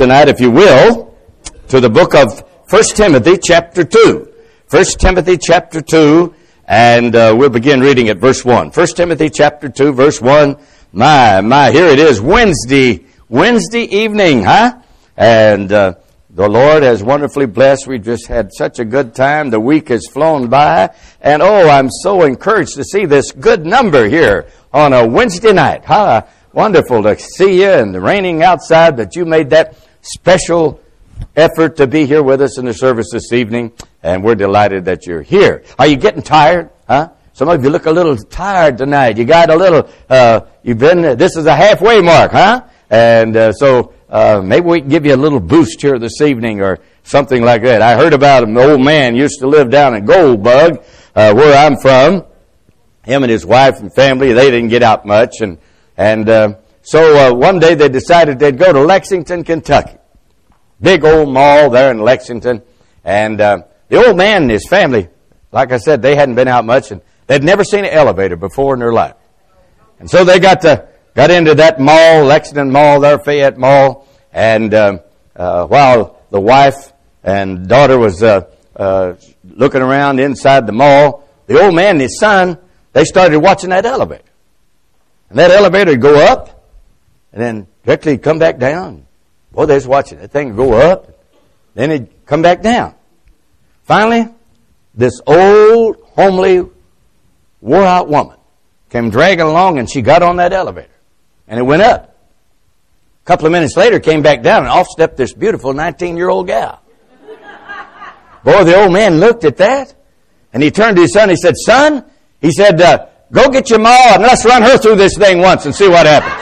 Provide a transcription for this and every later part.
tonight, if you will, to the book of 1 Timothy chapter 2. 1 Timothy chapter 2, and we'll begin reading at verse 1. 1 Timothy chapter 2, verse 1. My, here it is, Wednesday evening, huh? And the Lord has wonderfully blessed. We just had such a good time. The week has flown by. And I'm so encouraged to see this good number here on a Wednesday night. Huh? Wonderful to see you, and the raining outside, but you made that special effort to be here with us in the service this evening, and we're delighted that you're here. Are you getting tired? Huh? Some of you look a little tired tonight. You got a little, this is a halfway mark, huh? And so maybe we can give you a little boost here this evening or something like that. I heard about an old man used to live down in Goldbug, where I'm from. Him and his wife and family, they didn't get out much, so one day they decided they'd go to Lexington, Kentucky. Big old mall there in Lexington. And the old man and his family, like I said, they hadn't been out much, and they'd never seen an elevator before in their life. And so they got into that mall, Lexington Mall there, Fayette Mall, and while the wife and daughter was looking around inside the mall, the old man and his son, they started watching that elevator. And that elevator would go up, and then directly come back down. Boy, they was watching that thing go up, then it'd come back down. Finally, this old, homely, wore-out woman came dragging along, and she got on that elevator. And it went up. A couple of minutes later, came back down, and off stepped this beautiful 19-year-old gal. Boy, the old man looked at that, and he turned to his son, he said, "Son," he said, "go get your ma and let's run her through this thing once and see what happens."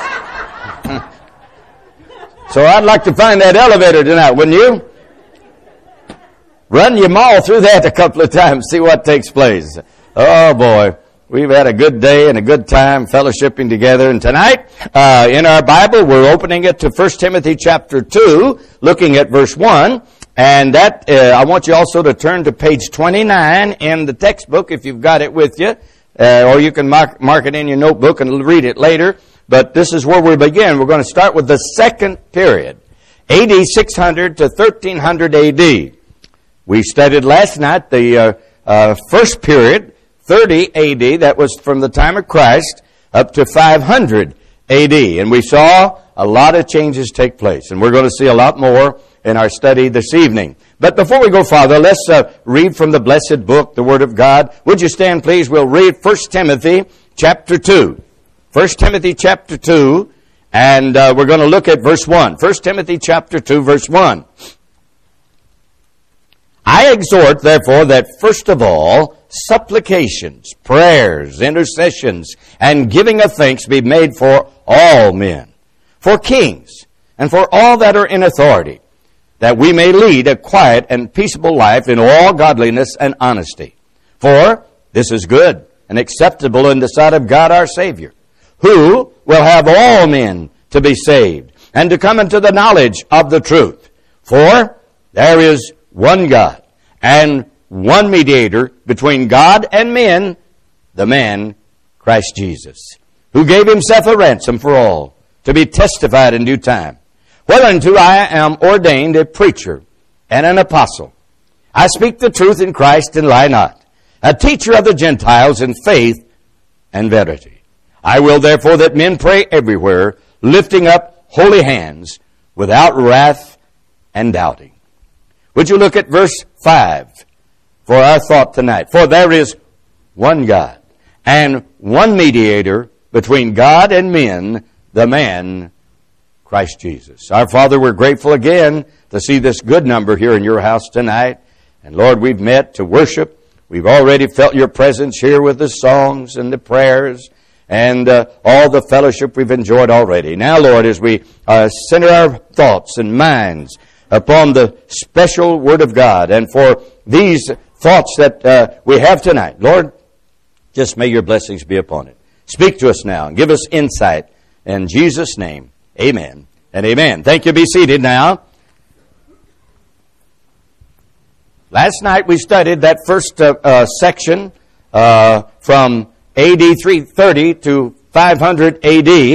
So I'd like to find that elevator tonight, wouldn't you? Run your ma through that a couple of times, see what takes place. Oh boy, we've had a good day and a good time fellowshipping together. And tonight, in our Bible, we're opening it to 1 Timothy chapter 2, looking at verse 1. And that, I want you also to turn to page 29 in the textbook if you've got it with you. Or you can mark it in your notebook and read it later. But this is where we begin. We're going to start with the second period, AD 600 to 1300 AD. We studied last night the first period, 30 AD, that was from the time of Christ up to 500 AD. And we saw a lot of changes take place. And we're going to see a lot more in our study this evening. But before we go farther, let's read from the blessed book, the Word of God. Would you stand, please? We'll read 1 Timothy chapter 2. 1 Timothy chapter 2, and we're going to look at verse 1. 1 Timothy chapter 2, verse 1. "I exhort, therefore, that first of all, supplications, prayers, intercessions, and giving of thanks be made for all men, for kings, and for all that are in authority, that we may lead a quiet and peaceable life in all godliness and honesty. For this is good and acceptable in the sight of God our Savior, who will have all men to be saved and to come into the knowledge of the truth. For there is one God and one mediator between God and men, the man Christ Jesus, who gave himself a ransom for all, to be testified in due time. Whereunto I am ordained a preacher and an apostle. I speak the truth in Christ and lie not, a teacher of the Gentiles in faith and verity. I will therefore that men pray everywhere, lifting up holy hands, without wrath and doubting." Would you look at verse 5 for our thought tonight? "For there is one God and one mediator between God and men, the man Christ Jesus." Our Father, we're grateful again to see this good number here in your house tonight. And Lord, we've met to worship. We've already felt your presence here with the songs and the prayers and all the fellowship we've enjoyed already. Now, Lord, as we center our thoughts and minds upon the special Word of God, and for these thoughts that we have tonight, Lord, just may your blessings be upon it. Speak to us now and give us insight. In Jesus' name, amen and amen. Thank you. Be seated now. Last night we studied that first section from AD 330 to 500 AD.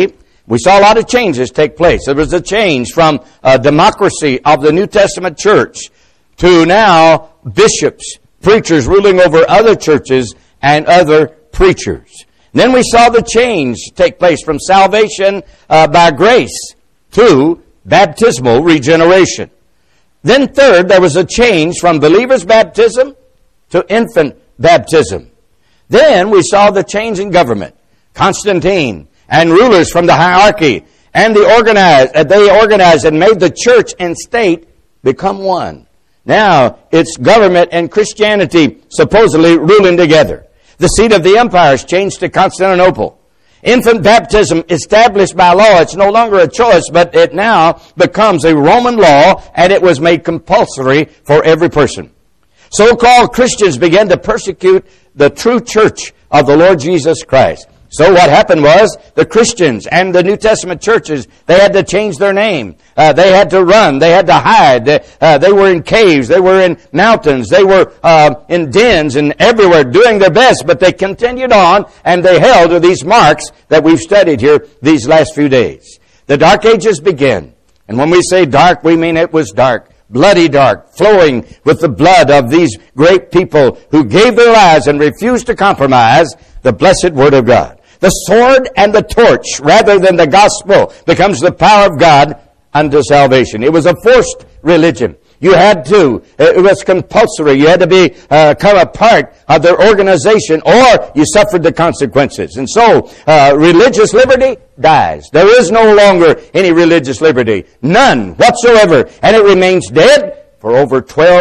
We saw a lot of changes take place. There was a change from democracy of the New Testament church to now bishops, preachers ruling over other churches and other preachers. And then we saw the change take place from salvation by grace to baptismal regeneration. Then third, there was a change from believer's baptism to infant baptism. Then we saw the change in government. Constantine and rulers from the hierarchy, and they organized and made the church and state become one. Now it's government and Christianity supposedly ruling together. The seat of the empire is changed to Constantinople. Infant baptism established by law, it's no longer a choice, but it now becomes a Roman law, and it was made compulsory for every person. So-called Christians began to persecute the true church of the Lord Jesus Christ. So what happened was the Christians and the New Testament churches, they had to change their name. They had to run. They had to hide. They were in caves. They were in mountains. They were in dens and everywhere doing their best. But they continued on, and they held to these marks that we've studied here these last few days. The Dark Ages began. And when we say dark, we mean it was dark. Bloody dark, flowing with the blood of these great people who gave their lives and refused to compromise the blessed Word of God. The sword and the torch, rather than the gospel, becomes the power of God unto salvation. It was a forced religion. You had to. It was compulsory. You had to become a part of their organization, or you suffered the consequences. And so, religious liberty dies. There is no longer any religious liberty. None whatsoever. And it remains dead for over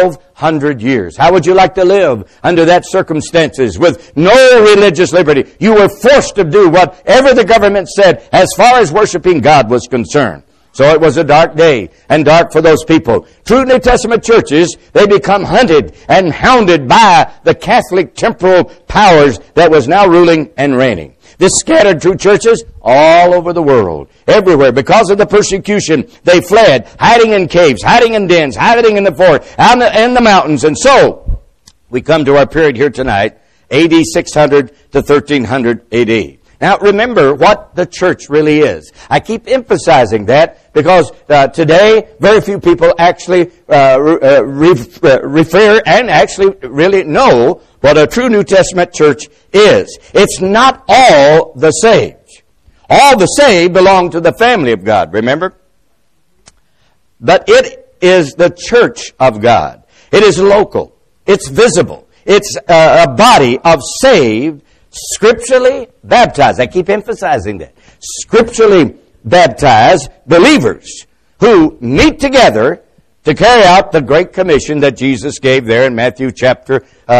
1,200 years. How would you like to live under that circumstances with no religious liberty? You were forced to do whatever the government said as far as worshiping God was concerned. So it was a dark day, and dark for those people. True New Testament churches, they become hunted and hounded by the Catholic temporal powers that was now ruling and reigning. This scattered true churches all over the world, everywhere. Because of the persecution, they fled, hiding in caves, hiding in dens, hiding in the forest, out in the mountains. And so, we come to our period here tonight, AD 600 to 1300 AD. Now, remember what the church really is. I keep emphasizing that because today, very few people actually refer and actually really know what a true New Testament church is. It's not all the saved. All the saved belong to the family of God, remember? But it is the church of God. It is local. It's visible. It's a body of saved, scripturally baptized. I keep emphasizing that. Scripturally baptized believers who meet together to carry out the Great Commission that Jesus gave there in Matthew chapter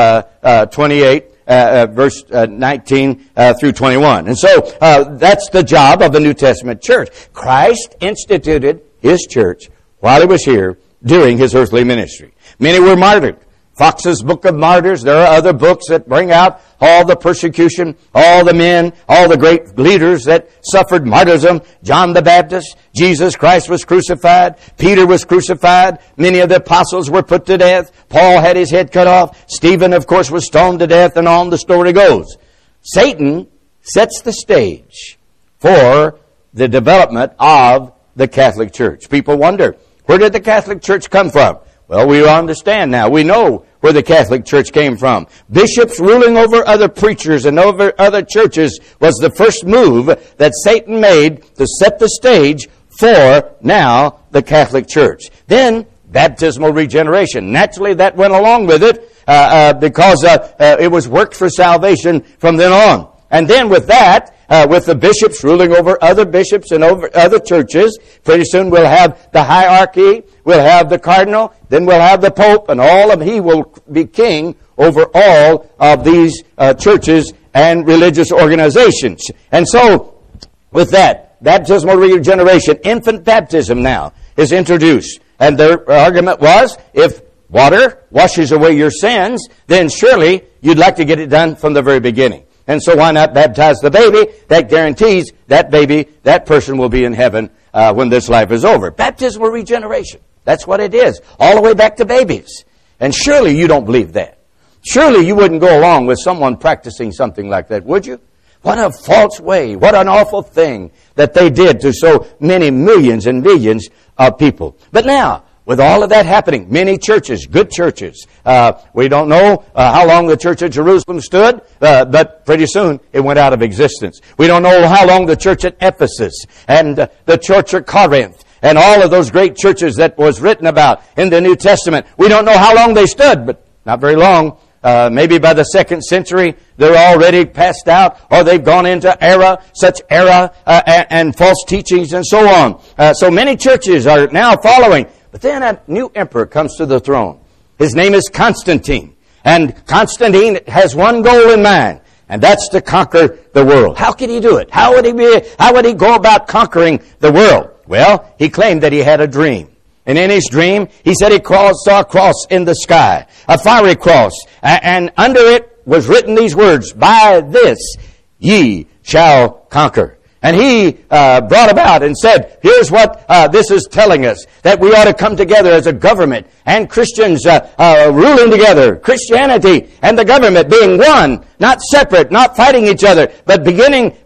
28, verse 19 through 21. And so that's the job of the New Testament church. Christ instituted His church while He was here during His earthly ministry. Many were martyred. Fox's Book of Martyrs. There are other books that bring out all the persecution, all the men, all the great leaders that suffered martyrdom. John the Baptist, Jesus Christ was crucified, Peter was crucified, many of the apostles were put to death, Paul had his head cut off, Stephen, of course, was stoned to death, and on the story goes. Satan sets the stage for the development of the Catholic Church. People wonder, where did the Catholic Church come from? Well, we understand now. We know where the Catholic Church came from. Bishops ruling over other preachers and over other churches was the first move that Satan made to set the stage for now the Catholic Church. Then baptismal regeneration. Naturally, that went along with it because it was worked for salvation from then on. And then with that, with the bishops ruling over other bishops and over other churches, pretty soon we'll have the hierarchy, we'll have the cardinal, then we'll have the pope, and he will be king over all of these churches and religious organizations. And so, with that, baptismal regeneration, infant baptism now is introduced. And their argument was, if water washes away your sins, then surely you'd like to get it done from the very beginning. And so why not baptize the baby? That guarantees that baby, that person will be in heaven when this life is over. Baptismal regeneration. That's what it is. All the way back to babies. And surely you don't believe that. Surely you wouldn't go along with someone practicing something like that, would you? What a false way. What an awful thing that they did to so many millions and millions of people. But now, with all of that happening, many churches, good churches, we don't know how long the Church of Jerusalem stood, but pretty soon it went out of existence. We don't know how long the church at Ephesus and the church at Corinth and all of those great churches that was written about in the New Testament. We don't know how long they stood, but not very long. Maybe by the 2nd century, they're already passed out, or they've gone into such error and false teachings and so on. So many churches are now following. But then a new emperor comes to the throne. His name is Constantine. And Constantine has one goal in mind, and that's to conquer the world. How could he do it? How would he go about conquering the world? Well, he claimed that he had a dream. And in his dream, he said he saw a cross in the sky, a fiery cross, and under it was written these words, "By this ye shall conquer." And he brought about and said, here's what this is telling us, that we ought to come together as a government and Christians ruling together, Christianity and the government being one, not separate, not fighting each other, but be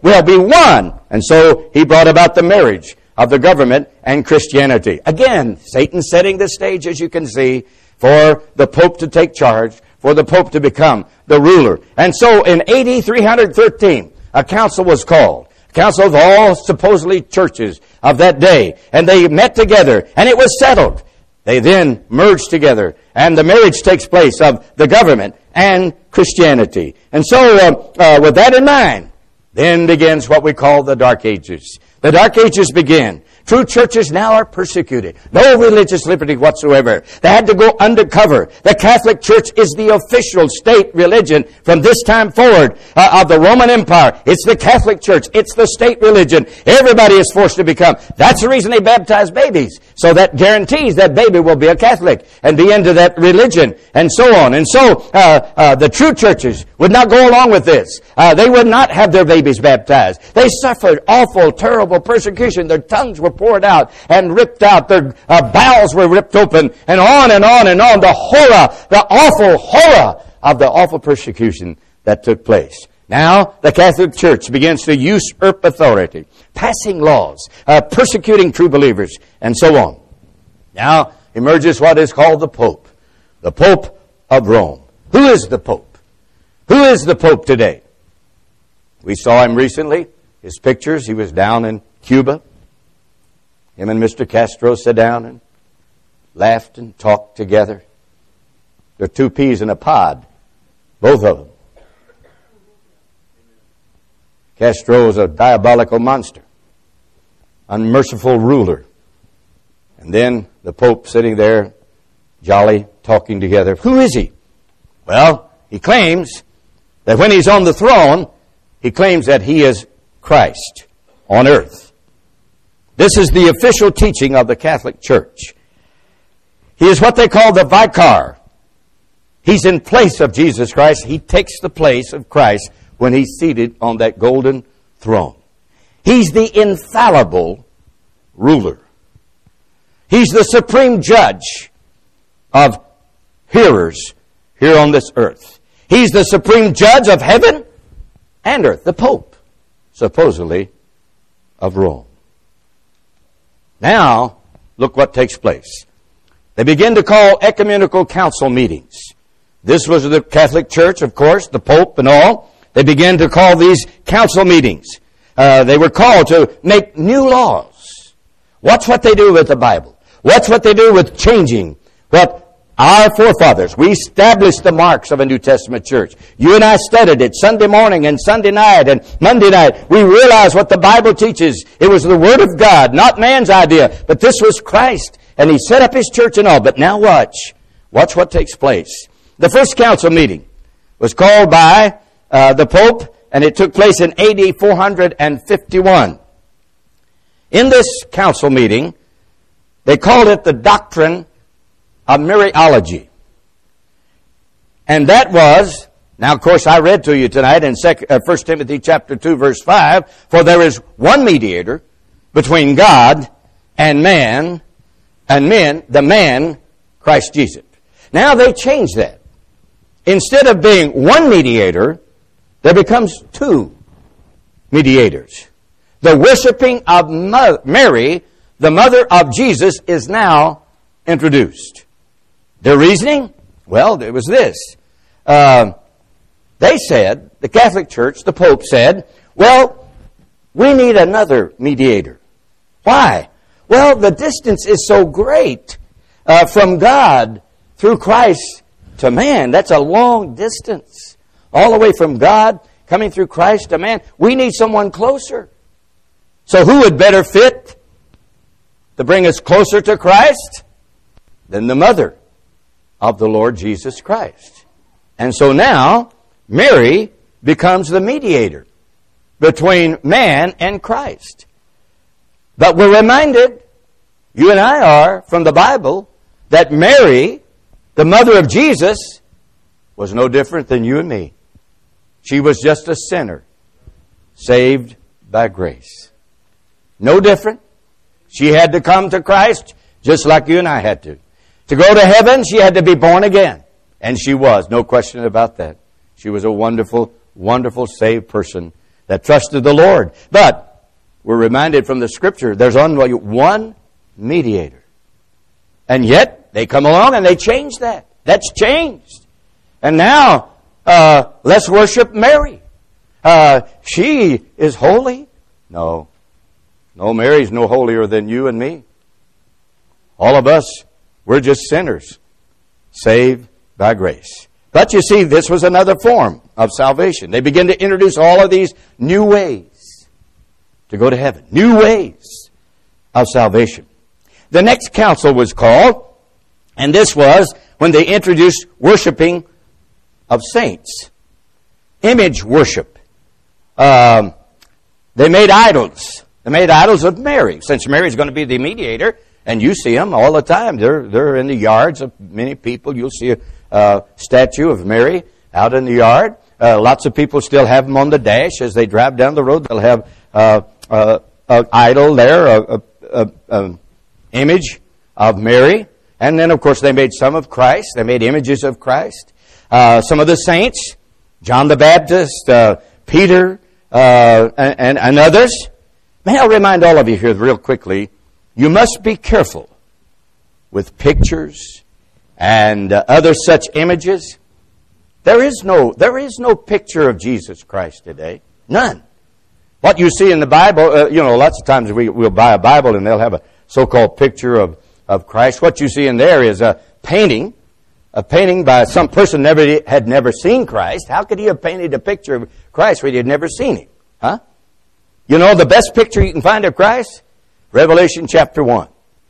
one. And so he brought about the marriage of the government and Christianity. Again, Satan setting the stage, as you can see, for the Pope to take charge, for the Pope to become the ruler. And so in AD 313, a council was called. A council of all supposedly churches of that day. And they met together, and it was settled. They then merged together, and the marriage takes place of the government and Christianity. And so, with that in mind, then begins what we call the Dark Ages. The Dark Ages begin. True churches now are persecuted. No religious liberty whatsoever. They had to go undercover. The Catholic Church is the official state religion from this time forward of the Roman Empire. It's the Catholic Church. It's the state religion. Everybody is forced to become. That's the reason they baptize babies. So that guarantees that baby will be a Catholic and be into that religion and so on. And so the true churches would not go along with this. They would not have their babies baptized. They suffered awful, terrible persecution. Their tongues were poured out and ripped out. Their bowels were ripped open, and on and on and on. The horror, the awful horror of the awful persecution that took place. Now, the Catholic Church begins to usurp authority, passing laws, persecuting true believers, and so on. Now emerges what is called the Pope of Rome. Who is the Pope? Who is the Pope today? We saw him recently, his pictures. He was down in Cuba. Him and Mr. Castro sat down and laughed and talked together. They're two peas in a pod, both of them. Castro is a diabolical monster, unmerciful ruler. And then the Pope sitting there, jolly, talking together. Who is he? Well, he claims that when he's on the throne, he claims that he is Christ on earth. This is the official teaching of the Catholic Church. He is what they call the vicar. He's in place of Jesus Christ. He takes the place of Christ when he's seated on that golden throne. He's the infallible ruler. He's the supreme judge of hearers here on this earth. He's the supreme judge of heaven and earth. The Pope, supposedly, of Rome. Now, look what takes place. They begin to call ecumenical council meetings. This was the Catholic Church, of course, the Pope and all. They began to call these council meetings. They were called to make new laws. Watch what they do with the Bible. Watch what they do with changing what our forefathers. We established the marks of a New Testament church. You and I studied it Sunday morning and Sunday night and Monday night. We realized what the Bible teaches. It was the Word of God, not man's idea. But this was Christ. And He set up His church and all. But now watch. Watch what takes place. The first council meeting was called by the Pope, and it took place in AD 451. In this council meeting, they called it the doctrine of Mariology. And that was, now of course I read to you tonight in 1 Timothy chapter 2 verse 5, for there is one mediator between God and men, the man, Christ Jesus. Now they changed that. Instead of being one mediator, there becomes two mediators. The worshiping of Mary, the mother of Jesus, is now introduced. Their reasoning? Well, it was this. They said, the Catholic Church, the Pope said, well, we need another mediator. Why? Well, the distance is so great from God through Christ to man. That's a long distance. All the way from God, coming through Christ to man. We need someone closer. So who would better fit to bring us closer to Christ than the mother of the Lord Jesus Christ? And so now, Mary becomes the mediator between man and Christ. But we're reminded, you and I are, from the Bible, that Mary, the mother of Jesus, was no different than you and me. She was just a sinner, saved by grace. No different. She had to come to Christ just like you and I had to. To go to heaven, she had to be born again. And she was, no question about that. She was a wonderful, wonderful saved person that trusted the Lord. But we're reminded from the Scripture, there's only one mediator. And yet, they come along and they change that. That's changed. And now, let's worship Mary. She is holy. No, Mary's no holier than you and me. All of us, we're just sinners, saved by grace. But you see, this was another form of salvation. They begin to introduce all of these new ways to go to heaven. New ways of salvation. The next council was called, and this was when they introduced worshiping of saints. Image worship. They made idols. They made idols of Mary. Since Mary's going to be the mediator, and you see them all the time. They're in the yards of many people. You'll see a statue of Mary out in the yard. Lots of people still have them on the dash as they drive down the road. They'll have an idol there, an image of Mary. And then, of course, they made some of Christ. They made images of Christ. Some of the saints, John the Baptist, Peter, and others. May I remind all of you here real quickly, you must be careful with pictures and other such images. There is no picture of Jesus Christ today. None. What you see in the Bible, lots of times we'll buy a Bible and they'll have a so-called picture of Christ. What you see in there is a painting by some person had never seen Christ. How could he have painted a picture of Christ when he had never seen him? Huh? You know the best picture you can find of Christ? Revelation chapter 1.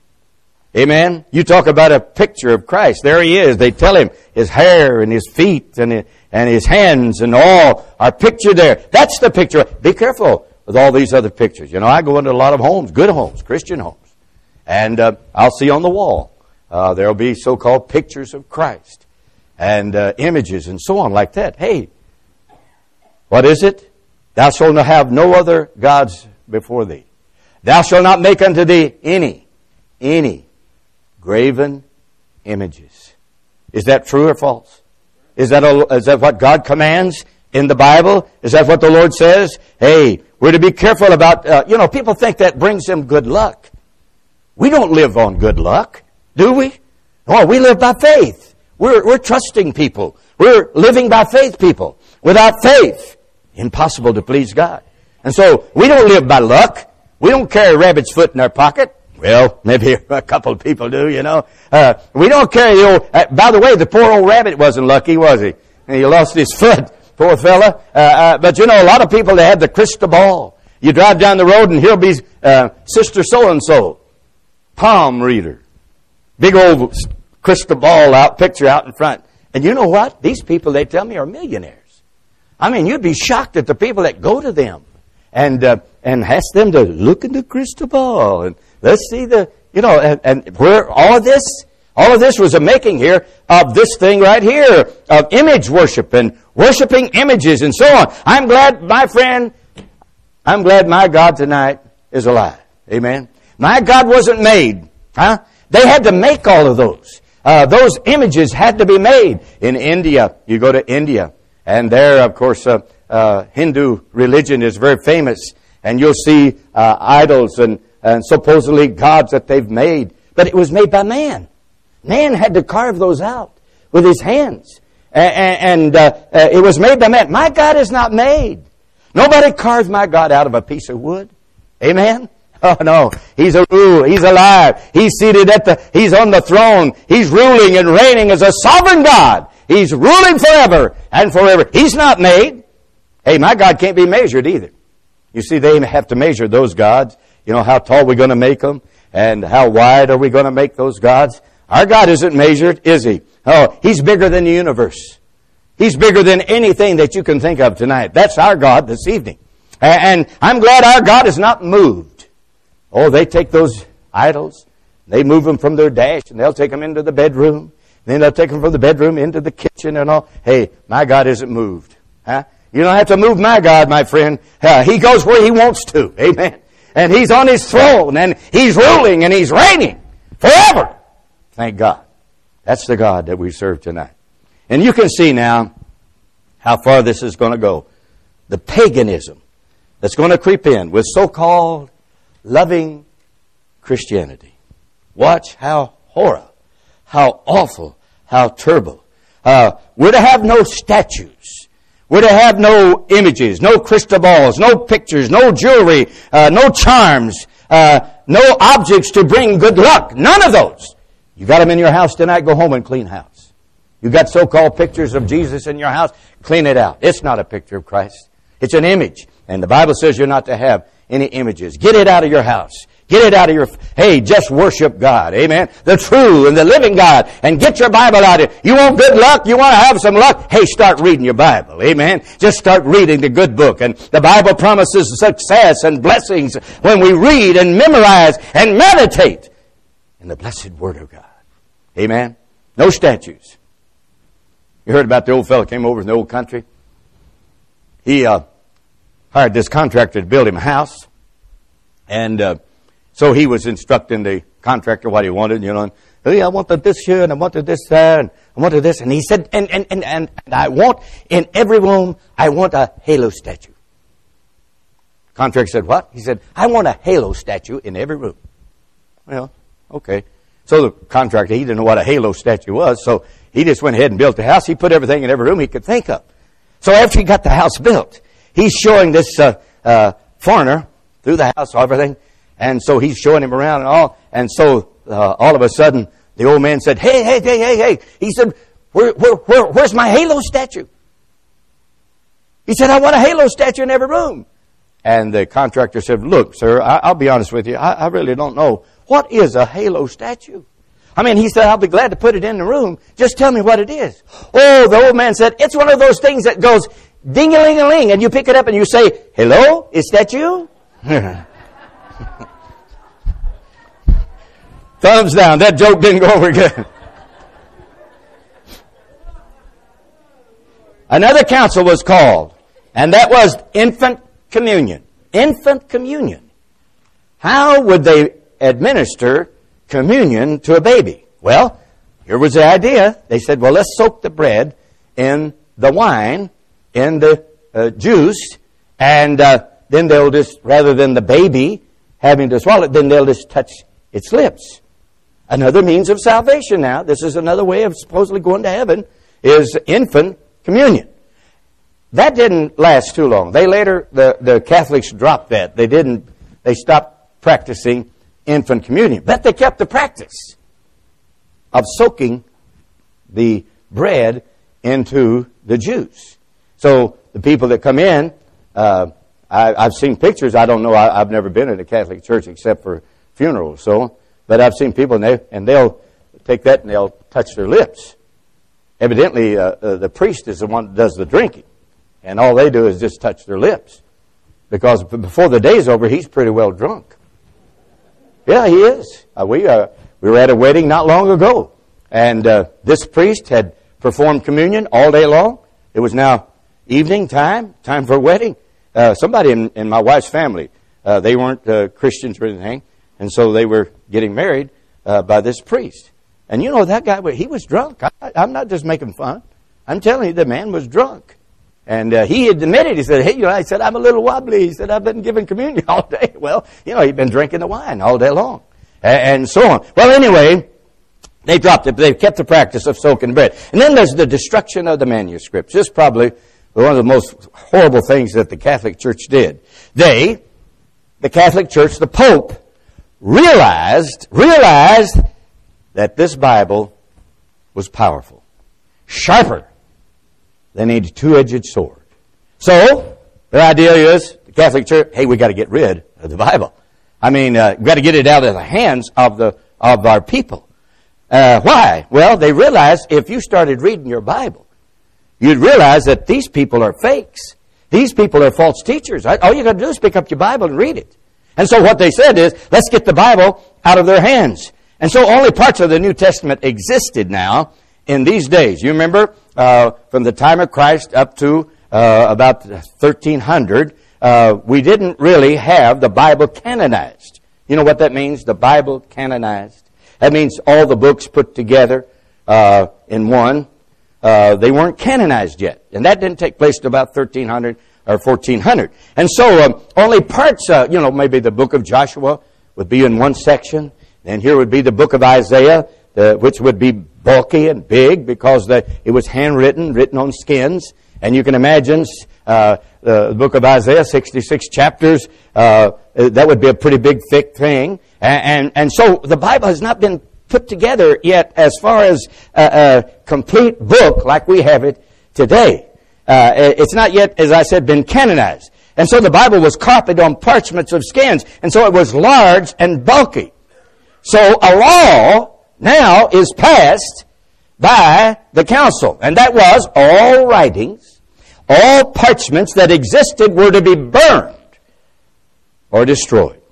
Amen? You talk about a picture of Christ. There he is. They tell him his hair and his feet and his hands and all are pictured there. That's the picture. Be careful with all these other pictures. I go into a lot of homes, good homes, Christian homes. And I'll see on the wall, there'll be so-called pictures of Christ and images and so on like that. Hey, what is it? Thou shalt have no other gods before thee. Thou shalt not make unto thee any graven images. Is that true or false? Is that what God commands in the Bible? Is that what the Lord says? Hey, we're to be careful about, people think that brings them good luck. We don't live on good luck, do we? Oh, we live by faith. We're trusting people. We're living by faith, people. Without faith, impossible to please God. And so, we don't live by luck. We don't carry a rabbit's foot in our pocket. Well, maybe a couple of people do, We don't carry the old... by the way, the poor old rabbit wasn't lucky, was he? And he lost his foot, poor fella. But a lot of people, they have the crystal ball. You drive down the road and here'll be Sister So-and-so, palm reader. Big old crystal ball picture out in front. And you know what? These people, they tell me, are millionaires. I mean, you'd be shocked at the people that go to them and ask them to look in the crystal ball and let's see and where all of this was a making here of this thing right here of image worship and worshiping images and so on. I'm glad my God tonight is alive. Amen. My God wasn't made. They had to make all of those. Those images had to be made. In India, you go to India, and there, of course, Hindu religion is very famous, and you'll see idols and supposedly gods that they've made. But it was made by man. Man had to carve those out with his hands. And it was made by man. My God is not made. Nobody carved my God out of a piece of wood. Amen? Oh no. He's a rule. He's alive. He's seated He's on the throne. He's ruling and reigning as a sovereign God. He's ruling forever and forever. He's not made. Hey, my God can't be measured either. You see, they have to measure those gods. You know, how tall we're going to make them and how wide are we going to make those gods. Our God isn't measured, is He? Oh, He's bigger than the universe. He's bigger than anything that you can think of tonight. That's our God this evening. And I'm glad our God is not moved. Oh, they take those idols, they move them from their dash, and they'll take them into the bedroom. Then they'll take them from the bedroom into the kitchen and all. Hey, my God isn't moved. Huh? You don't have to move my God, my friend. He goes where He wants to. Amen. And He's on His throne, and He's ruling, and He's reigning forever. Thank God. That's the God that we serve tonight. And you can see now how far this is going to go. The paganism that's going to creep in with so-called loving Christianity. Watch how horrible, how awful, how terrible. We're to have no statues. We're to have no images, no crystal balls, no pictures, no jewelry, no charms, no objects to bring good luck. None of those. You got them in your house tonight, go home and clean house. You got so-called pictures of Jesus in your house, clean it out. It's not a picture of Christ. It's an image. And the Bible says you're not to have any images. Get it out of your house. Get it out of your... Hey, just worship God. Amen. The true and the living God. And get your Bible out. You want good luck? You want to have some luck? Hey, start reading your Bible. Amen. Just start reading the good book. And the Bible promises success and blessings when we read and memorize and meditate in the blessed Word of God. Amen. No statues. You heard about the old fellow came over from the old country. He hired this contractor to build him a house. And so he was instructing the contractor what he wanted, you know. And, hey, I wanted this here, and I wanted this there, and I wanted this. And he said, and I want, in every room, I want a halo statue. Contractor said, what? He said, I want a halo statue in every room. Well, okay. So the contractor, he didn't know what a halo statue was, so he just went ahead and built the house. He put everything in every room he could think of. So after he got the house built, he's showing this foreigner through the house, everything. And so he's showing him around and all. And so all of a sudden, the old man said, hey. He said, where's my halo statue? He said, I want a halo statue in every room. And the contractor said, look, sir, I'll be honest with you. I really don't know. What is a halo statue? I mean, he said, I'll be glad to put it in the room. Just tell me what it is. Oh, the old man said, it's one of those things that goes ding-a-ling-a-ling, and you pick it up and you say, hello, is that you? Thumbs down. That joke didn't go over good. Another council was called, and that was infant communion. Infant communion. How would they administer communion to a baby? Well, here was the idea. They said, well, let's soak the bread in the wine, in the juice, and then they'll just, rather than the baby having to swallow it, then they'll just touch its lips. Another means of salvation now. This is another way of supposedly going to heaven, is infant communion. That didn't last too long. They later, the Catholics dropped that. They stopped practicing infant communion. But they kept the practice of soaking the bread into the juice. So the people that come in, I've seen pictures. I don't know. I've never been in a Catholic church except for funerals. But I've seen people, and they'll take that and they'll touch their lips. Evidently, the priest is the one that does the drinking. And all they do is just touch their lips. Because before the day's over, he's pretty well drunk. Yeah, he is. We were at a wedding not long ago. And this priest had performed communion all day long. It was now evening time for a wedding. Somebody in my wife's family, they weren't Christians or anything. And so they were getting married by this priest. And you know, that guy, he was drunk. I'm not just making fun. I'm telling you, the man was drunk. And he admitted, he said, hey, I said, I'm a little wobbly. He said, I've been giving communion all day. Well, he'd been drinking the wine all day long. And so on. Well, anyway, they dropped it. They kept the practice of soaking bread. And then there's the destruction of the manuscripts. This is probably one of the most horrible things that the Catholic Church did. The Catholic Church, the Pope, realized that this Bible was powerful, sharper than a two-edged sword. So, the idea is, the Catholic Church, hey, we got to get rid of the Bible. We've got to get it out of the hands of our people. Why? Well, they realized if you started reading your Bible, you'd realize that these people are fakes. These people are false teachers. All you got to do is pick up your Bible and read it. And so what they said is, let's get the Bible out of their hands. And so only parts of the New Testament existed now in these days. You remember, from the time of Christ up to about 1300, we didn't really have the Bible canonized. You know what that means, the Bible canonized? That means all the books put together in one. They weren't canonized yet. And that didn't take place till about 1300 or 1400. And so only parts, maybe the book of Joshua would be in one section. And here would be the book of Isaiah, which would be bulky and big because it was handwritten, written on skins. And you can imagine the book of Isaiah, 66 chapters, that would be a pretty big, thick thing. And so the Bible has not been put together yet as far as a complete book like we have it today. It's not yet, as I said, been canonized. And so the Bible was copied on parchments of skins. And so it was large and bulky. So a law now is passed by the council. And that was all writings, all parchments that existed were to be burned or destroyed.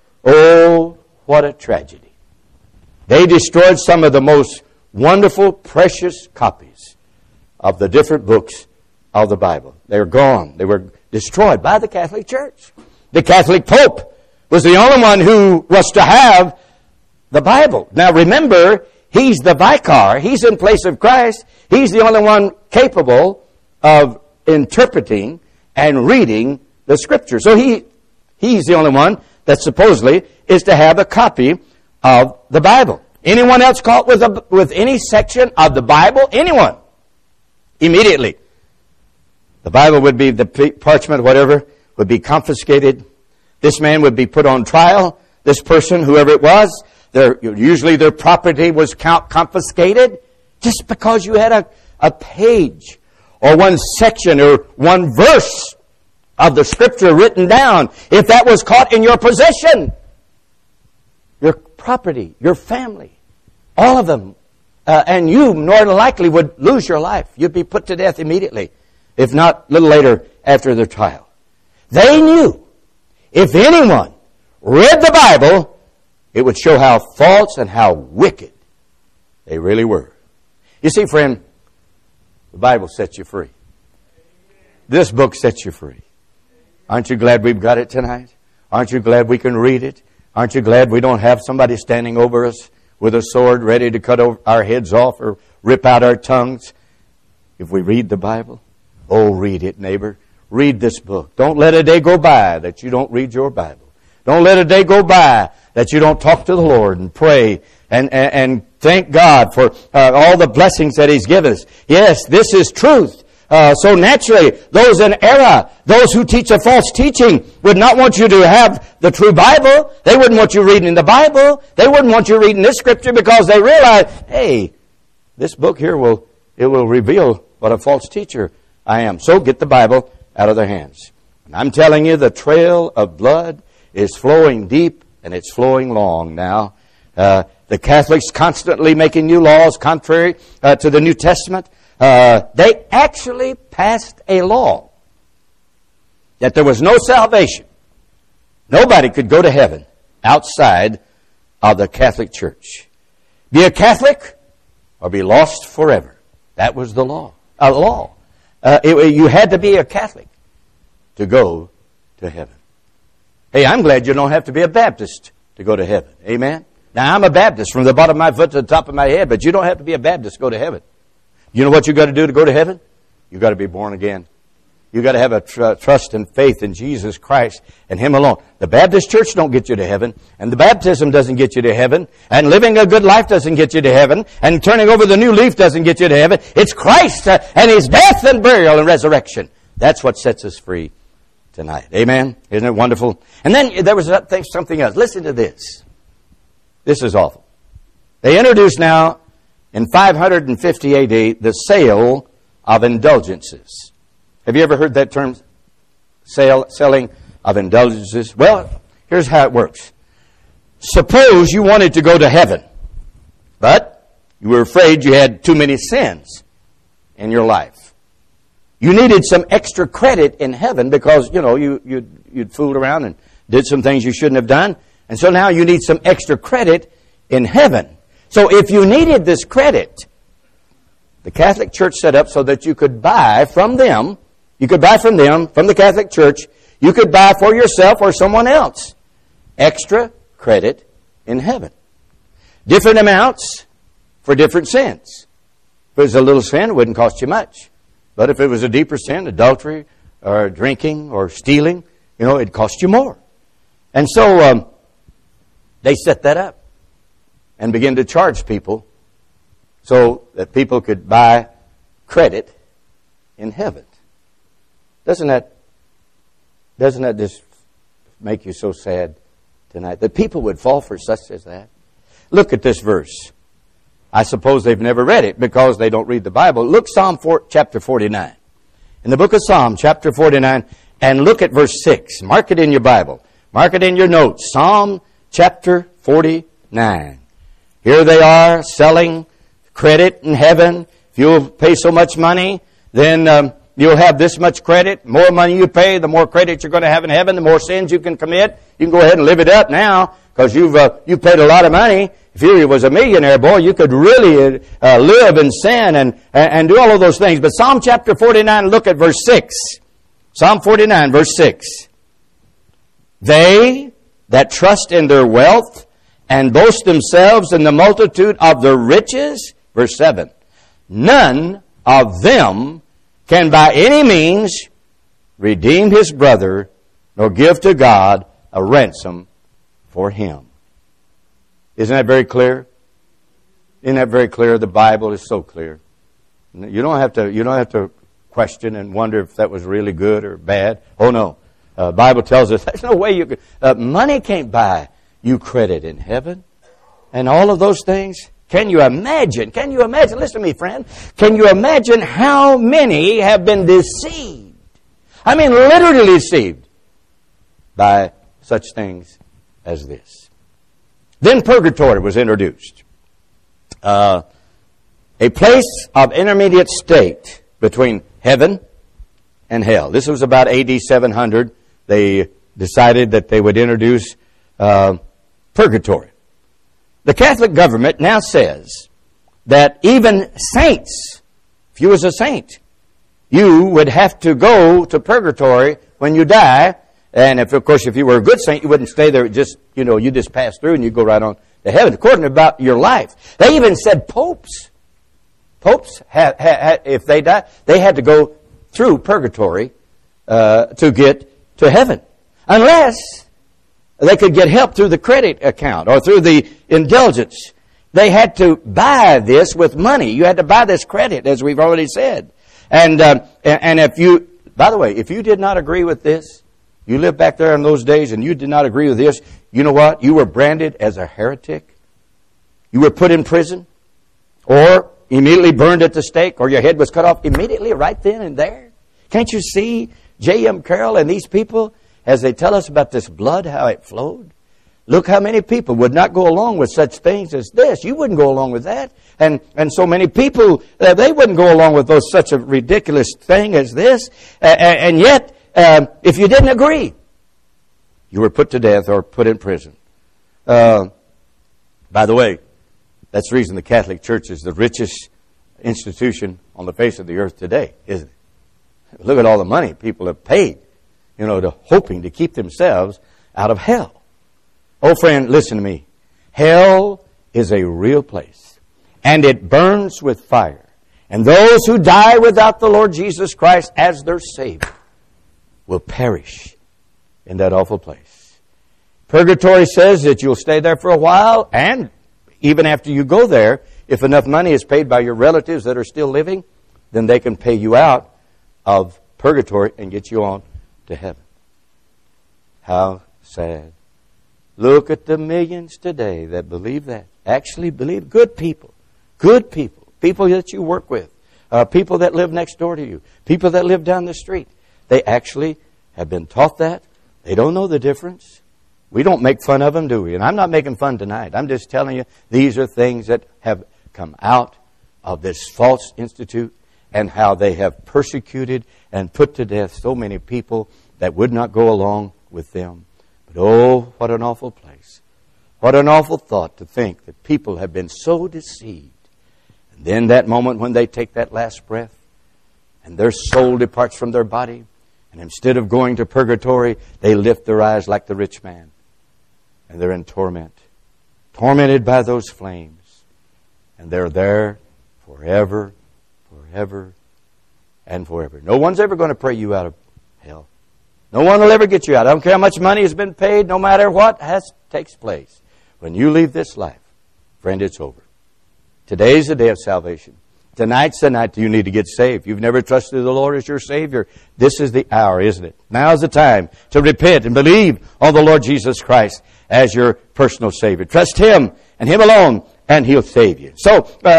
Oh, what a tragedy. They destroyed some of the most wonderful, precious copies of the different books of the Bible. They were gone. They were destroyed by the Catholic Church. The Catholic Pope was the only one who was to have the Bible. Now remember, he's the vicar. He's in place of Christ. He's the only one capable of interpreting and reading the Scripture. So he's the only one that supposedly is to have a copy of the Bible. Anyone else caught with any section of the Bible? Anyone? Immediately. The Bible would be, the parchment, whatever, would be confiscated. This man would be put on trial. This person, whoever it was, usually their property was confiscated just because you had a page or one section or one verse of the Scripture written down. If that was caught in your possession, your property, your family, all of them, and you more than likely would lose your life. You'd be put to death immediately, if not a little later after the trial. They knew if anyone read the Bible, it would show how false and how wicked they really were. You see, friend, the Bible sets you free. This book sets you free. Aren't you glad we've got it tonight? Aren't you glad we can read it? Aren't you glad we don't have somebody standing over us with a sword ready to cut our heads off or rip out our tongues if we read the Bible? Oh, read it, neighbor. Read this book. Don't let a day go by that you don't read your Bible. Don't let a day go by that you don't talk to the Lord and pray and thank God for all the blessings that He's given us. Yes, this is truth. So naturally, those in error, those who teach a false teaching, would not want you to have the true Bible. They wouldn't want you reading the Bible. They wouldn't want you reading this Scripture because they realize, hey, this book here will reveal what a false teacher I am. So get the Bible out of their hands. And I'm telling you, the trail of blood is flowing deep and it's flowing long now. The Catholics constantly making new laws contrary to the New Testament. They actually passed a law that there was no salvation. Nobody could go to heaven outside of the Catholic Church. Be a Catholic or be lost forever. That was the law. You had to be a Catholic to go to heaven. Hey, I'm glad you don't have to be a Baptist to go to heaven. Amen? Now, I'm a Baptist from the bottom of my foot to the top of my head, but you don't have to be a Baptist to go to heaven. You know what you got to do to go to heaven? You got to be born again. You've got to have a trust and faith in Jesus Christ and Him alone. The Baptist church don't get you to heaven, and the baptism doesn't get you to heaven, and living a good life doesn't get you to heaven, and turning over the new leaf doesn't get you to heaven. It's Christ and His death and burial and resurrection. That's what sets us free tonight. Amen? Isn't it wonderful? And then there was something else. Listen to this. This is awful. They introduced now, in 550 A.D., the sale of indulgences. Have you ever heard that term, selling of indulgences? Well, here's how it works. Suppose you wanted to go to heaven, but you were afraid you had too many sins in your life. You needed some extra credit in heaven because, you'd fooled around and did some things you shouldn't have done. And so now you need some extra credit in heaven. So if you needed this credit, the Catholic Church set up so that you could buy from them, from the Catholic Church, you could buy for yourself or someone else extra credit in heaven. Different amounts for different sins. If it was a little sin, it wouldn't cost you much. But if it was a deeper sin, adultery or drinking or stealing, it'd cost you more. And so they set that up and began to charge people so that people could buy credit in heaven. Doesn't that just make you so sad tonight? That people would fall for such as that? Look at this verse. I suppose they've never read it because they don't read the Bible. Look Psalm chapter 49. In the book of Psalm chapter 49, and look at verse 6. Mark it in your Bible. Mark it in your notes. Psalm chapter 49. Here they are selling credit in heaven. If you'll pay so much money, then you'll have this much credit. The more money you pay, the more credit you're going to have in heaven, the more sins you can commit. You can go ahead and live it up now because you've paid a lot of money. If you was a millionaire, boy, you could really live in sin and do all of those things. But Psalm chapter 49, look at verse 6. Psalm 49, verse 6. They that trust in their wealth and boast themselves in the multitude of their riches, verse 7, none of them can by any means redeem his brother, nor give to God a ransom for him. Isn't that very clear? Isn't that very clear? The Bible is so clear. You don't have to question and wonder if that was really good or bad. Oh no. Bible tells us there's no way you could, money can't buy you credit in heaven. And all of those things. Can you imagine? Listen to me, friend. Can you imagine how many have been deceived? I mean, literally deceived by such things as this. Then purgatory was introduced. A place of intermediate state between heaven and hell. This was about AD 700. They decided that they would introduce purgatory. The Catholic government now says that even saints, if you was a saint, you would have to go to purgatory when you die. And if you were a good saint, you wouldn't stay there. You just pass through and you go right on to heaven, according about your life. They even said popes, if they die, they had to go through purgatory to get to heaven, unless they could get help through the credit account or through the indulgence. They had to buy this with money. You had to buy this credit, as we've already said. And if you, by the way, if you did not agree with this, you lived back there in those days and you did not agree with this, you know what? You were branded as a heretic. You were put in prison or immediately burned at the stake, or your head was cut off immediately right then and there. Can't you see J.M. Carroll and these people as they tell us about this blood, how it flowed? Look how many people would not go along with such things as this. You wouldn't go along with that. And so many people, they wouldn't go along with such a ridiculous thing as this. And yet, if you didn't agree, you were put to death or put in prison. By the way, that's the reason the Catholic Church is the richest institution on the face of the earth today, isn't it? Look at all the money people have paid, hoping to keep themselves out of hell. Oh, friend, listen to me. Hell is a real place, and it burns with fire. And those who die without the Lord Jesus Christ as their Savior will perish in that awful place. Purgatory says that you'll stay there for a while, and even after you go there, if enough money is paid by your relatives that are still living, then they can pay you out of purgatory and get you on to heaven. How sad. Look at the millions today that believe that. Actually believe. Good people. Good people. People that you work with. People that live next door to you. People that live down the street. They actually have been taught that. They don't know the difference. We don't make fun of them, do we? And I'm not making fun tonight. I'm just telling you these are things that have come out of this false institute and how they have persecuted and put to death so many people that would not go along with them. But oh, what an awful place. What an awful thought to think that people have been so deceived. And then that moment when they take that last breath and their soul departs from their body, and instead of going to purgatory, they lift their eyes like the rich man. And they're in torment. Tormented by those flames. And they're there forever, forever, and forever. No one's ever going to pray you out of hell. No one will ever get you out. I don't care how much money has been paid, no matter what takes place. When you leave this life, friend, it's over. Today's the day of salvation. Tonight's the night you need to get saved. You've never trusted the Lord as your Savior. This is the hour, isn't it? Now's the time to repent and believe on the Lord Jesus Christ as your personal Savior. Trust Him and Him alone, and He'll save you. So,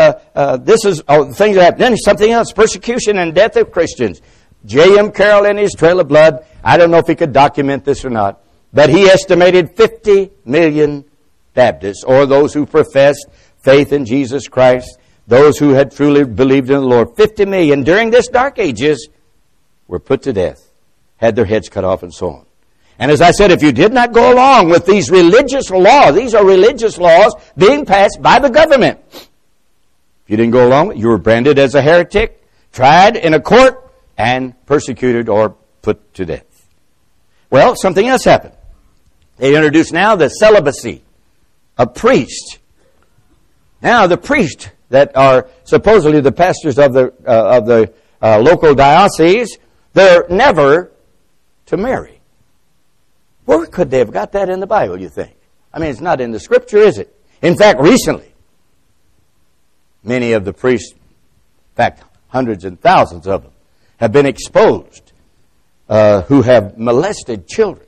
this is things that happen. Then something else, persecution and death of Christians. J.M. Carroll in his Trail of Blood, I don't know if he could document this or not, but he estimated 50 million Baptists, or those who professed faith in Jesus Christ, those who had truly believed in the Lord, 50 million during this dark ages were put to death, had their heads cut off and so on. And as I said, if you did not go along with these religious laws, these are religious laws being passed by the government. If you didn't go along, you were branded as a heretic, tried in a court, and persecuted or put to death. Well, something else happened. They introduced now the celibacy of priests. Now the priests that are supposedly the pastors of the local diocese, they're never to marry. Where could they have got that in the Bible, you think? I mean, it's not in the Scripture, is it? In fact, recently, many of the priests, in fact, hundreds and thousands of them, have been exposed who have molested children.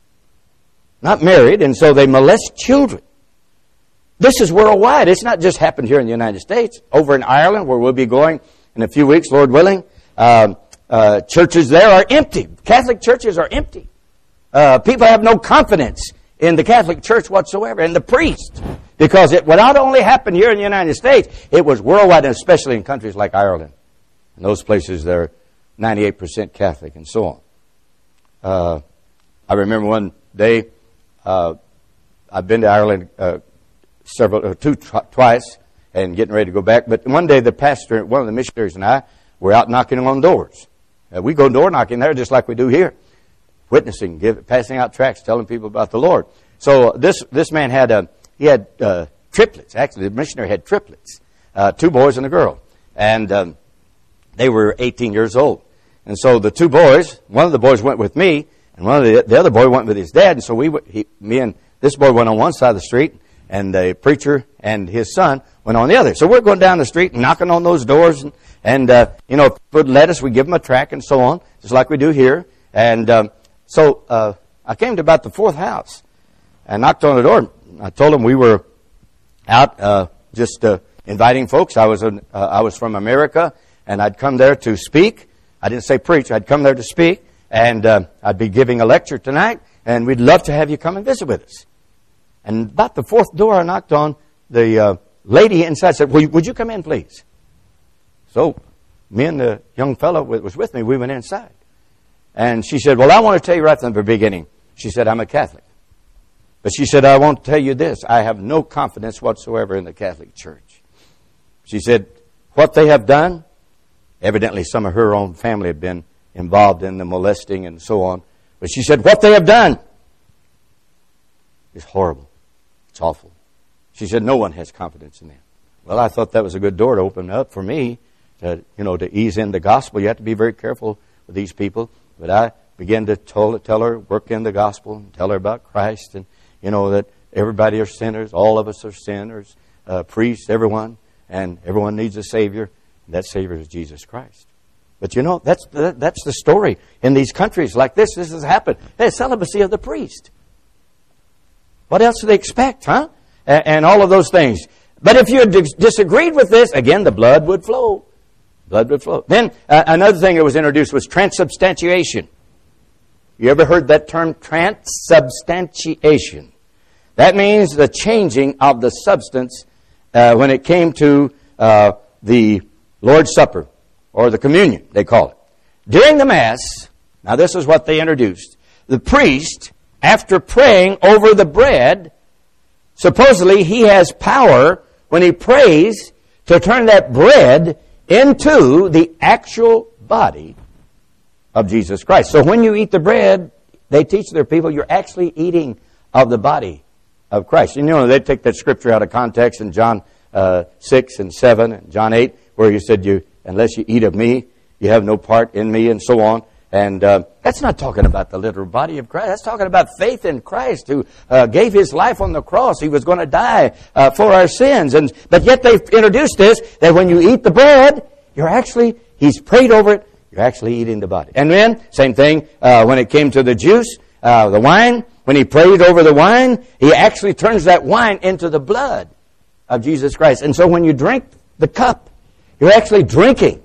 Not married, and so they molest children. This is worldwide. It's not just happened here in the United States. Over in Ireland, where we'll be going in a few weeks, Lord willing, churches there are empty. Catholic churches are empty. People have no confidence in the Catholic Church whatsoever, and the priest, because it would not only happen here in the United States, it was worldwide, and especially in countries like Ireland. In those places, they're 98% Catholic and so on. I remember one day, I've been to Ireland twice and getting ready to go back. But one day the pastor, one of the missionaries and I were out knocking on doors. We go door knocking there just like we do here. Witnessing, passing out tracts, telling people about the Lord. So this man had triplets. Actually, the missionary had triplets, 2 boys and a girl. And they were 18 years old. And so the 2 boys, one of the boys went with me, and one of the other boy went with his dad. And so me and this boy went on one side of the street, and the preacher and his son went on the other. So we're going down the street and knocking on those doors. And if people would let us, we give them a tract and so on, just like we do here. And so I came to about the 4th house and knocked on the door. I told them we were out just inviting folks. I was from America, and I'd come there to speak. I didn't say preach. I'd come there to speak, and I'd be giving a lecture tonight, and we'd love to have you come and visit with us. And about the 4th door I knocked on, the lady inside said, would you come in, please? So me and the young fellow that was with me, we went inside. And she said, well, I want to tell you right from the beginning. She said, I'm a Catholic. But she said, I want to tell you this. I have no confidence whatsoever in the Catholic Church. She said, what they have done, evidently some of her own family have been involved in the molesting and so on. But she said, what they have done is horrible. It's awful. She said, no one has confidence in them. Well, I thought that was a good door to open up for me to ease in the gospel. You have to be very careful with these people. But began to tell her, work in the gospel, and tell her about Christ, and that everybody are sinners, all of us are sinners, priests, everyone, and everyone needs a Savior. And that Savior is Jesus Christ. But that's the story in these countries like this. This has happened. Hey, celibacy of the priest. What else do they expect, huh? And all of those things. But if you had disagreed with this, again, the blood would flow. Blood would flow. Then another thing that was introduced was transubstantiation. You ever heard that term, transubstantiation? That means the changing of the substance when it came to the Lord's Supper, or the communion, they call it. During the Mass, now this is what they introduced. The priest, after praying over the bread, supposedly he has power when he prays to turn that bread into the actual body of Jesus Christ. So when you eat the bread, they teach their people you're actually eating of the body of Christ. They take that scripture out of context in John 6 and 7 and John 8, where you said, unless you eat of me, you have no part in me, and so on. And that's not talking about the literal body of Christ. That's talking about faith in Christ, who gave His life on the cross. He was going to die for our sins. But yet they've introduced this, that when you eat the bread, He's prayed over it, you're actually eating the body. And then, same thing, when it came to the juice, the wine, when He prayed over the wine, He actually turns that wine into the blood of Jesus Christ. And so when you drink the cup, you're actually drinking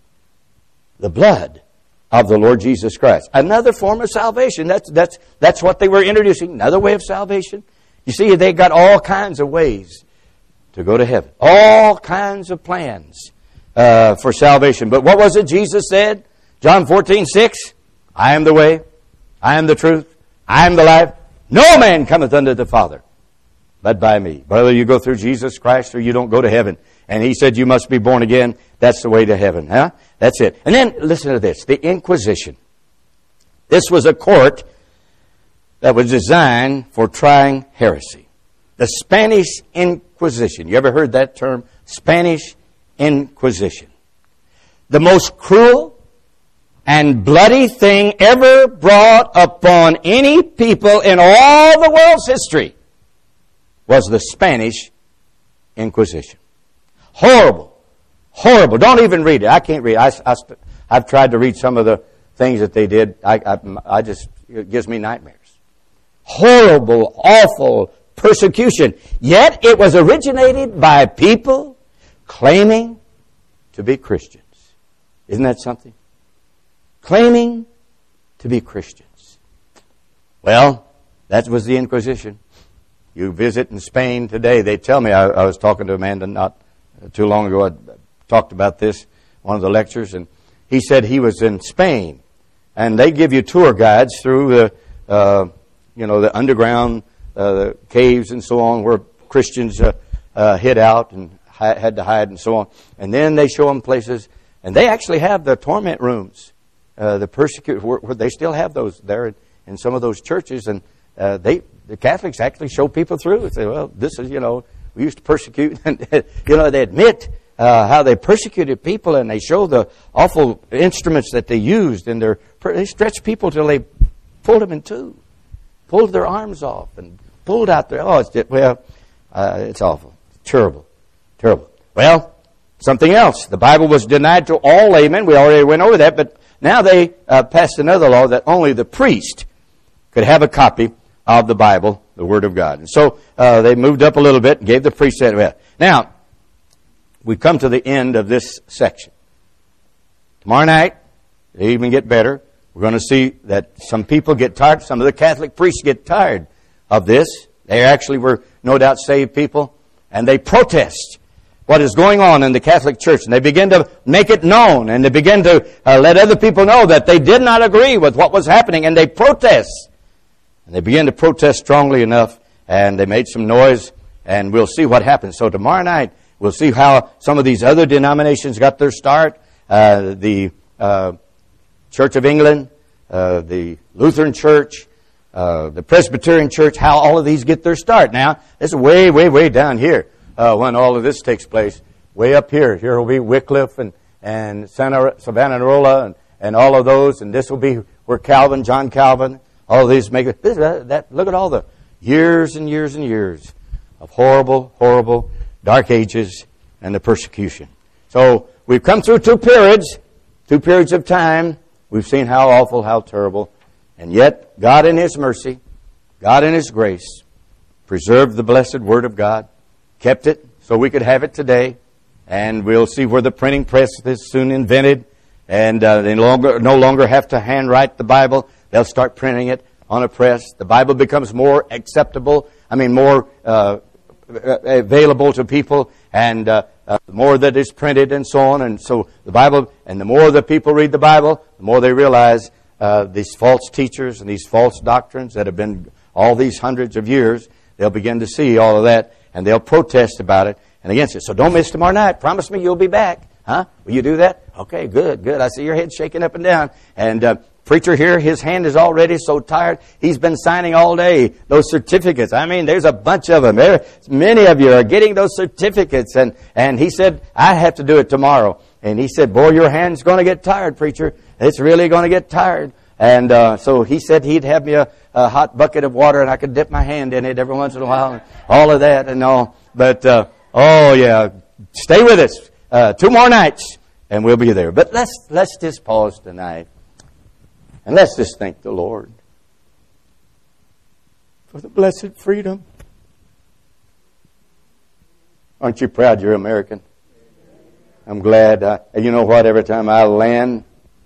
the blood of the Lord Jesus Christ. Another form of salvation. That's what they were introducing. Another way of salvation. You see, they got all kinds of ways to go to heaven. All kinds of plans for salvation. But what was it Jesus said? John 14:6. I am the way. I am the truth. I am the life. No man cometh unto the Father but by me. Whether you go through Jesus Christ or you don't go to heaven. And He said you must be born again. That's the way to heaven. Huh? That's it. And then listen to this. The Inquisition. This was a court that was designed for trying heresy. The Spanish Inquisition. You ever heard that term? Spanish Inquisition. The most cruel and bloody thing ever brought upon any people in all the world's history was the Spanish Inquisition. Horrible. Horrible. Don't even read it. I can't read it. I've tried to read some of the things that they did. It gives me nightmares. Horrible, awful persecution. Yet it was originated by people claiming to be Christians. Isn't that something? Claiming to be Christians. Well, that was the Inquisition. You visit in Spain today, they tell me, I was talking to Amanda not too long ago, I talked about this, one of the lectures, and he said he was in Spain, and they give you tour guides through the underground, the caves and so on, where Christians hid out and had to hide and so on. And then they show them places, and they actually have the torment rooms, the persecuted, where they still have those there in some of those churches, and the Catholics actually show people through and say, well, this is, we used to persecute, and they admit how they persecuted people, and they show the awful instruments that they used, and they stretched people till they pulled them in two, pulled their arms off, and pulled out their. It's awful, terrible. Well, something else. The Bible was denied to all laymen. We already went over that, but now they passed another law that only the priest could have a copy of the Bible, the Word of God. And so they moved up a little bit and gave the priest that. Now, we come to the end of this section. Tomorrow night, they even get better. We're going to see that some people get tired. Some of the Catholic priests get tired of this. They actually were, no doubt, saved people. And they protest what is going on in the Catholic Church. And they begin to make it known. And they begin to let other people know that they did not agree with what was happening. And they protest. And they began to protest strongly enough. And they made some noise. And we'll see what happens. So tomorrow night, we'll see how some of these other denominations got their start. The Church of England, the Lutheran Church, the Presbyterian Church, how all of these get their start. Now, this is way, way, way down here when all of this takes place. Way up here. Here will be Wycliffe and Savonarola and all of those. And this will be where Calvin, John Calvin, all these make it. Look at all the years and years and years of horrible, horrible dark ages and the persecution. So we've come through two periods of time. We've seen how awful, how terrible. And yet, God in His mercy, God in His grace, preserved the blessed Word of God, kept it so we could have it today. And we'll see where the printing press is soon invented. And they no longer have to handwrite the Bible. They'll start printing it on a press. The Bible becomes more acceptable, more available to people, and the more that is printed and so on. And so the Bible, and the more that people read the Bible, the more they realize these false teachers and these false doctrines that have been all these hundreds of years. They'll begin to see all of that, and they'll protest about it and against it. So don't miss tomorrow night. Promise me you'll be back. Huh? Will you do that? Okay, good. I see your head shaking up and down. And preacher here, his hand is already so tired. He's been signing all day those certificates. There's a bunch of them. Many of you are getting those certificates. And he said, I have to do it tomorrow. And he said, boy, your hand's going to get tired, preacher. It's really going to get tired. And so he said he'd have me a hot bucket of water, and I could dip my hand in it every once in a while, and all of that and all. But, stay with us 2 more nights, and we'll be there. But let's just pause tonight, and let's just thank the Lord for the blessed freedom. Aren't you proud you're American? I'm glad. You know what? Every time I land,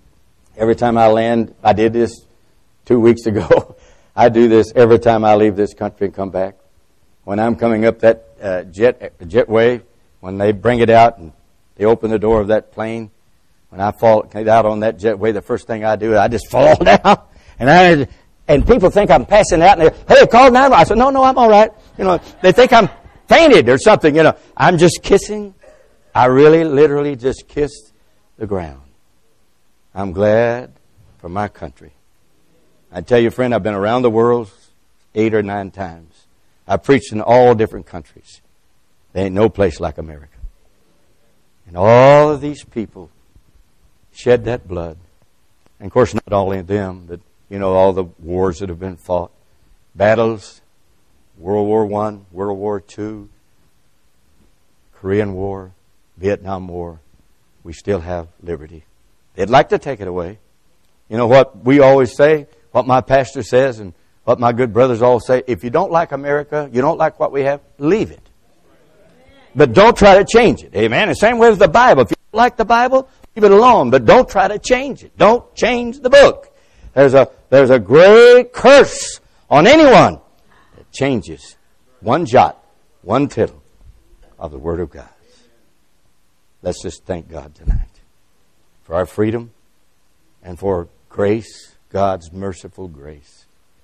I did this 2 weeks ago. I do this every time I leave this country and come back. When I'm coming up that jetway, when they bring it out and they open the door of that plane, when I fall out on that jetway, the first thing I do is I just fall down. And people think I'm passing out, and they hey, call 911. I said, no, I'm all right. They think I'm fainted or something. I'm just kissing. I really, literally just kissed the ground. I'm glad for my country. I tell you, friend, I've been around the world 8 or 9 times. I've preached in all different countries. There ain't no place like America. And all of these people shed that blood. And of course, not only them, but all the wars that have been fought. Battles, World War I, World War II, Korean War, Vietnam War. We still have liberty. They'd like to take it away. You know what we always say, what my pastor says, and what my good brothers all say, if you don't like America, you don't like what we have, leave it. But don't try to change it. Amen. The same way with the Bible. If you don't like the Bible, leave it alone. But don't try to change it. Don't change the book. There's a great curse on anyone that changes one jot, one tittle of the Word of God. Let's just thank God tonight for our freedom and for grace, God's merciful grace.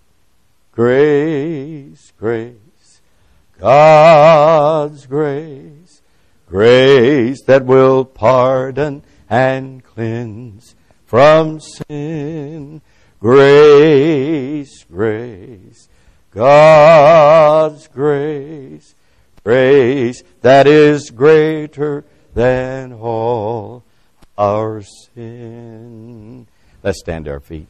Grace, grace, God's grace, grace that will pardon and cleanse from sin. Grace, grace, God's grace, grace that is greater than all our sin. Let's stand to our feet.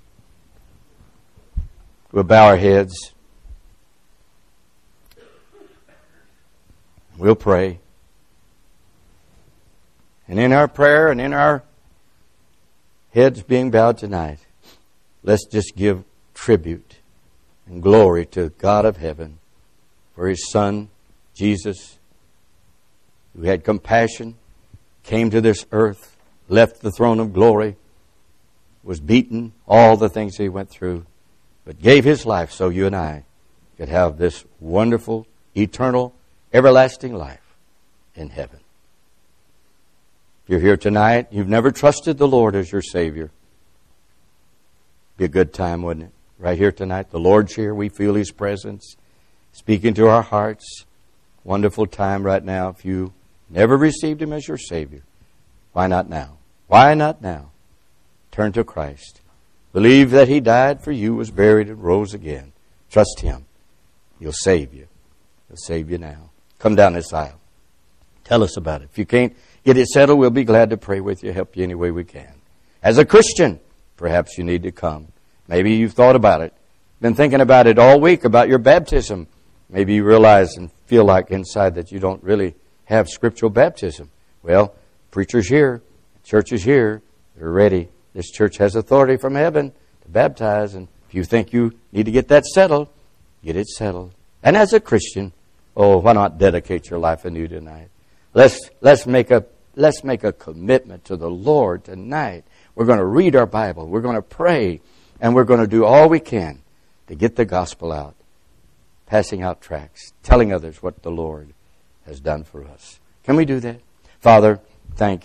We'll bow our heads. We'll pray. And in our prayer and in our heads being bowed tonight, let's just give tribute and glory to God of heaven for His Son, Jesus, who had compassion, came to this earth, left the throne of glory, was beaten, all the things He went through, but gave His life so you and I could have this wonderful, eternal, everlasting life in heaven. If you're here tonight, you've never trusted the Lord as your Savior, be a good time, wouldn't it? Right here tonight, the Lord's here. We feel His presence speaking to our hearts. Wonderful time right now. If you never received Him as your Savior, why not now? Why not now? Turn to Christ. Believe that He died for you, was buried, and rose again. Trust Him. He'll save you. He'll save you now. Come down this aisle. Tell us about it. If you can't get it settled, we'll be glad to pray with you, help you any way we can. As a Christian, perhaps you need to come. Maybe you've thought about it, been thinking about it all week, about your baptism. Maybe you realize and feel like inside that you don't really have scriptural baptism. Well, preacher's here, church is here, they're ready. This church has authority from heaven to baptize, and if you think you need to get that settled, get it settled. And as a Christian, why not dedicate your life anew tonight? Let's make a commitment to the Lord tonight. We're going to read our Bible, we're going to pray, and we're going to do all we can to get the gospel out, passing out tracts, telling others what the Lord has done for us. Can we do that? Father, thank you.